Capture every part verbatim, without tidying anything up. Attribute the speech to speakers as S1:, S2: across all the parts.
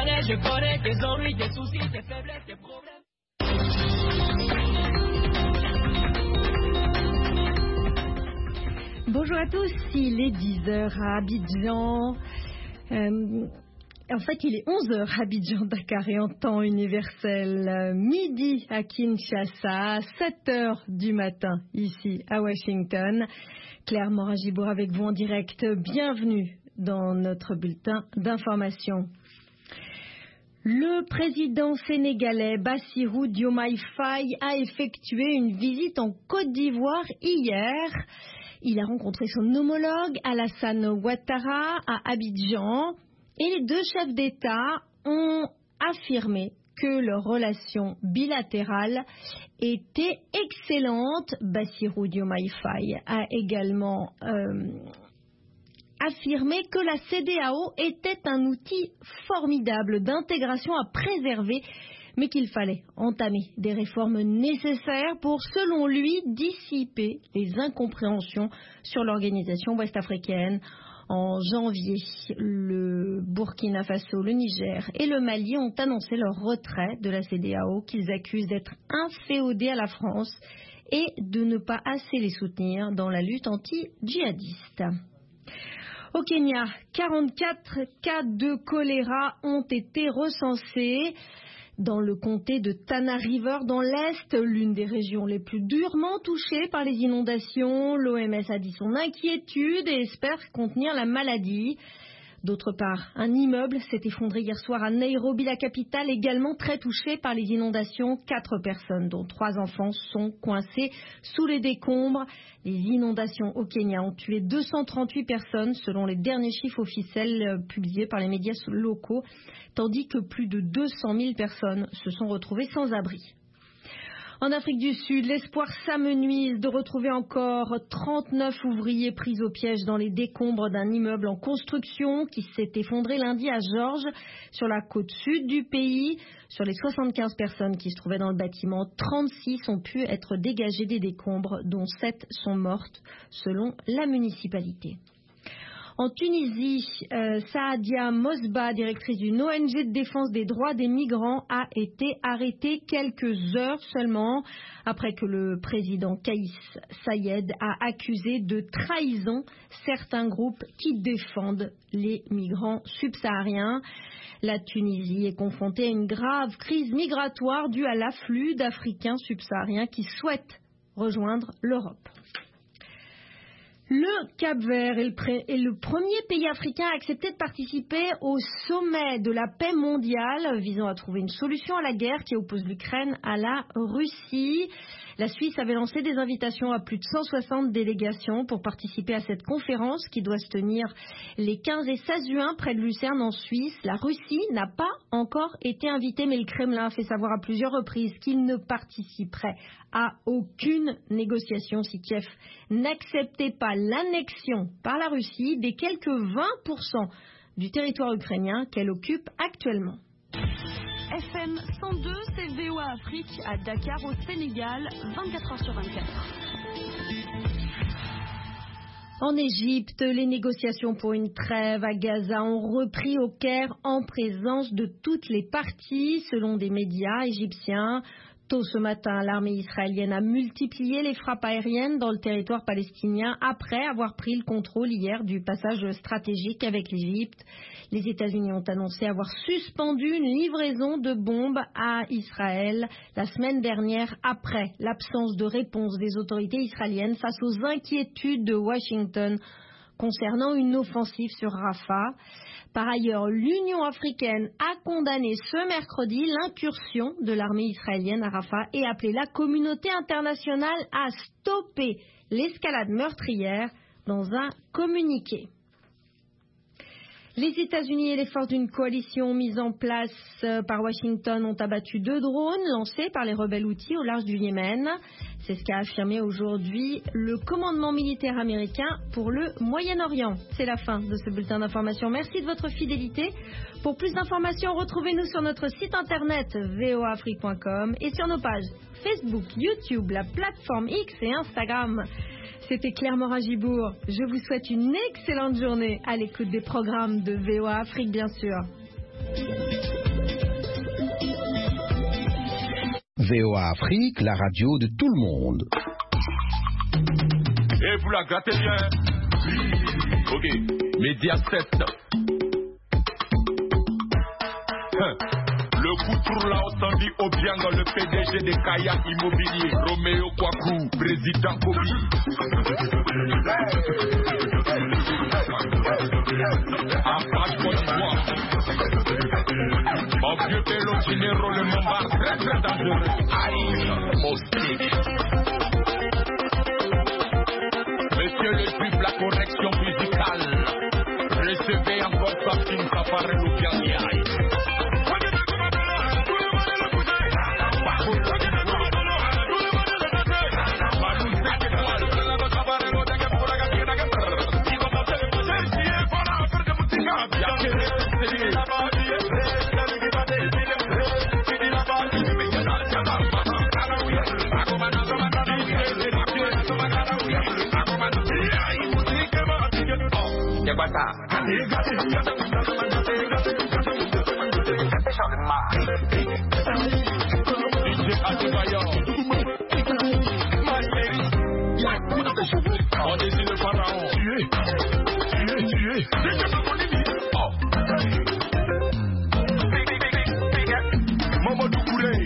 S1: connais, je connais tes ennuis, tes soucis, tes faiblesses, tes problèmes.
S2: Bonjour à tous, il est dix heures à Abidjan. Euh, en fait, il est onze heures à Abidjan, Dakar et en temps universel. Euh, midi à Kinshasa, sept heures du matin ici à Washington. Claire Moragibour avec vous en direct. Bienvenue dans notre bulletin d'information. Le président sénégalais Bassirou Diomaye Faye a effectué une visite en Côte d'Ivoire hier. Il a rencontré son homologue Alassane Ouattara à Abidjan et les deux chefs d'État ont affirmé que leurs relations bilatérales étaient excellentes. Bassirou Diomaye Faye a également euh, affirmé que la C E D E A O était un outil formidable d'intégration à préserver, mais qu'il fallait entamer des réformes nécessaires pour, selon lui, dissiper les incompréhensions sur l'organisation ouest-africaine. En janvier, le Burkina Faso, le Niger et le Mali ont annoncé leur retrait de la C E D E A O, qu'ils accusent d'être inféodés à la France et de ne pas assez les soutenir dans la lutte anti-djihadiste. Au Kenya, quarante-quatre cas de choléra ont été recensés dans le comté de Tana River, dans l'Est, l'une des régions les plus durement touchées par les inondations. L'O M S a dit son inquiétude et espère contenir la maladie. D'autre part, un immeuble s'est effondré hier soir à Nairobi, la capitale, également très touchée par les inondations. Quatre personnes, dont trois enfants, sont coincées sous les décombres. Les inondations au Kenya ont tué deux cent trente-huit personnes, selon les derniers chiffres officiels publiés par les médias locaux, tandis que plus de deux cent mille personnes se sont retrouvées sans abri. En Afrique du Sud, l'espoir s'amenuise de retrouver encore trente-neuf ouvriers pris au piège dans les décombres d'un immeuble en construction qui s'est effondré lundi à George, sur la côte sud du pays. Sur les soixante-quinze personnes qui se trouvaient dans le bâtiment, trente-six ont pu être dégagées des décombres, dont sept sont mortes, selon la municipalité. En Tunisie, euh, Saadia Mosba, directrice d'une O N G de défense des droits des migrants, a été arrêtée quelques heures seulement après que le président Kaïs Saïed a accusé de trahison certains groupes qui défendent les migrants subsahariens. La Tunisie est confrontée à une grave crise migratoire due à l'afflux d'Africains subsahariens qui souhaitent rejoindre l'Europe. Le Cap-Vert est le, pré- est le premier pays africain à accepter de participer au sommet de la paix mondiale visant à trouver une solution à la guerre qui oppose l'Ukraine à la Russie. La Suisse avait lancé des invitations à plus de cent soixante délégations pour participer à cette conférence qui doit se tenir les quinze et seize juin près de Lucerne en Suisse. La Russie n'a pas encore été invitée, mais le Kremlin a fait savoir à plusieurs reprises qu'il ne participerait à aucune négociation si Kiev n'acceptait pas l'annexion par la Russie des quelques vingt pour cent du territoire ukrainien qu'elle occupe actuellement.
S3: F M cent deux, c'est V O A Afrique à Dakar au Sénégal, vingt-quatre heures sur vingt-quatre.
S2: En Égypte, les négociations pour une trêve à Gaza ont repris au Caire en présence de toutes les parties, selon des médias égyptiens. Tôt ce matin, l'armée israélienne a multiplié les frappes aériennes dans le territoire palestinien après avoir pris le contrôle hier du passage stratégique avec l'Égypte. Les États-Unis ont annoncé avoir suspendu une livraison de bombes à Israël la semaine dernière après l'absence de réponse des autorités israéliennes face aux inquiétudes de Washington concernant une offensive sur Rafah. Par ailleurs, l'Union africaine a condamné ce mercredi l'incursion de l'armée israélienne à Rafah et appelé la communauté internationale à stopper l'escalade meurtrière dans un communiqué. Les États-Unis et les forces d'une coalition mise en place par Washington ont abattu deux drones lancés par les rebelles houthis au large du Yémen. C'est ce qu'a affirmé aujourd'hui le commandement militaire américain pour le Moyen-Orient. C'est la fin de ce bulletin d'information. Merci de votre fidélité. Pour plus d'informations, retrouvez-nous sur notre site internet v o a afrique point com et sur nos pages Facebook, YouTube, la plateforme X et Instagram. C'était Claire Moragibour. Je vous souhaite une excellente journée à l'écoute des programmes de V O A Afrique, bien sûr.
S4: V O A Afrique, la radio de tout le monde.
S5: Et vous la grattez bien. Ok, Média sept. Hein. Le coup tourne là, on dit Obiang, le P D G des Kaya Immobilier. Roméo Kwaku, président Kobi. En page Côte d'Ivoire. Mon vieux Pélo Dinero, le Montbar, très très dangereux. Aïe, hostile. Monsieur le juge, la correction musicale. Recevez encore sa fille, ça paraît le Biandiaï. On décide le pharaon. Tuer, tuer, tuer. Oh. Maman Doucouré.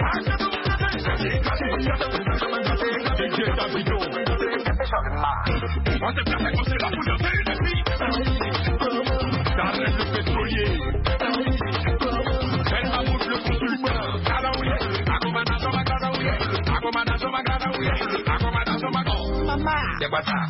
S5: D J Davido. On se place comme c'est la poudre de vie. Darren le pétrolier. Ben Mahmoud le consultant. Karaouye. Akomana Zoma Karaouye. Akomana Zoma Karaouye. Akomana Zoma Karaouye. Maman. C'est quoi ça?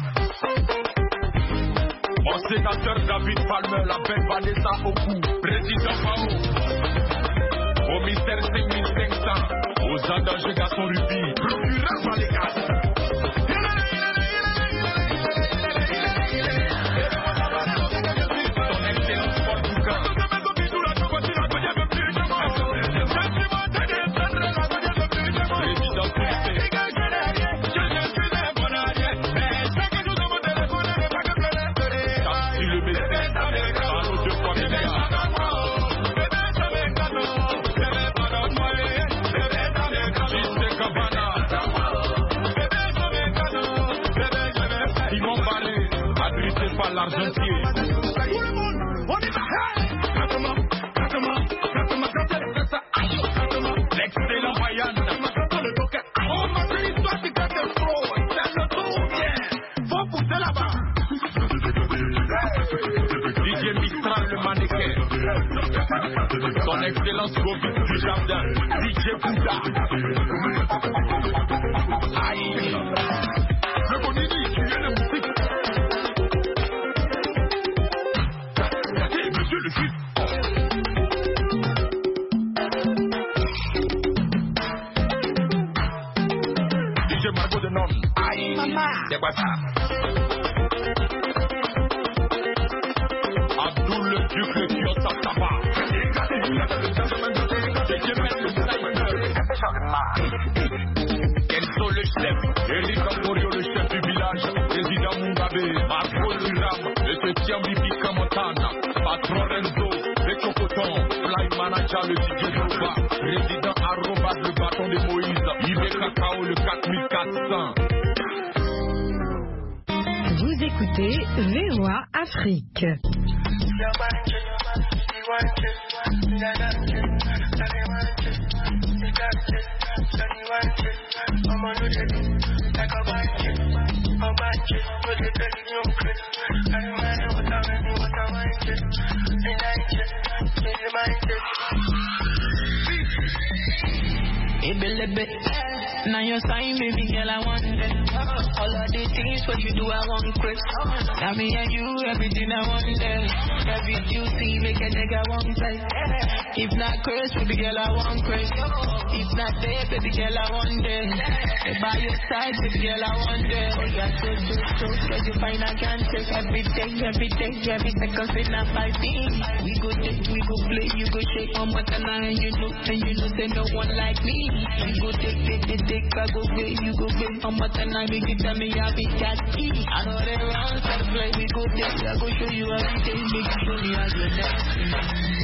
S5: Mon sénateur David Palmer, la belle Vanessa Oku, président Mao. Au mystère cinq mille cinq cents, aux endangés garçons rubis, procureur Malégas. Son excellence Portugal. Président Felipe. Par l'argentier. L'excellent Bayan. Oh, ma chérie, toi, tu t'as des pros. C'est le tout bien. Faut pousser là-bas. D J Mistral, le mannequin. Son excellence Govic du jardin. D J Bouddha. Aïe. Le Bonini, tu es le musique. Le juif. D J Margot de Non. Aïe, c'est quoi ça? Abdoul le duc le kiosque à tabac. D J Ben le sniper. Kenzo le chef. Eric Amorio le chef du village. Président Mugabe. Marco Luram. Le septième Bibi Kamotana. Patron Renzo, le Cocoton, Fly Manager, le D J Nova, Président Arrobas, le bâton de Moïse, Ibe Cacao, le quatre mille quatre cents.
S2: Vous écoutez V O A Afrique.
S1: Now your sign, baby girl, I want it. All of the things what you do, I want quick. Now me and you, everything I want it. Every duty, make a nigga want play. If not curse, baby girl, I want Chris. If not there, baby girl, I want it. By your side, baby girl, I want it. Oh, you're so, so, so, cause you find I can't take every day, every day, every second, say not five things. We go take, we go play, you go shake on my canal, and you know, and you know, say no one like me. We go take, take, take, take, I go play, you go play on my canal, make you tell me I be cat E. I know they wrong, so play, we go take, I go show you everything, make you show me how you dance.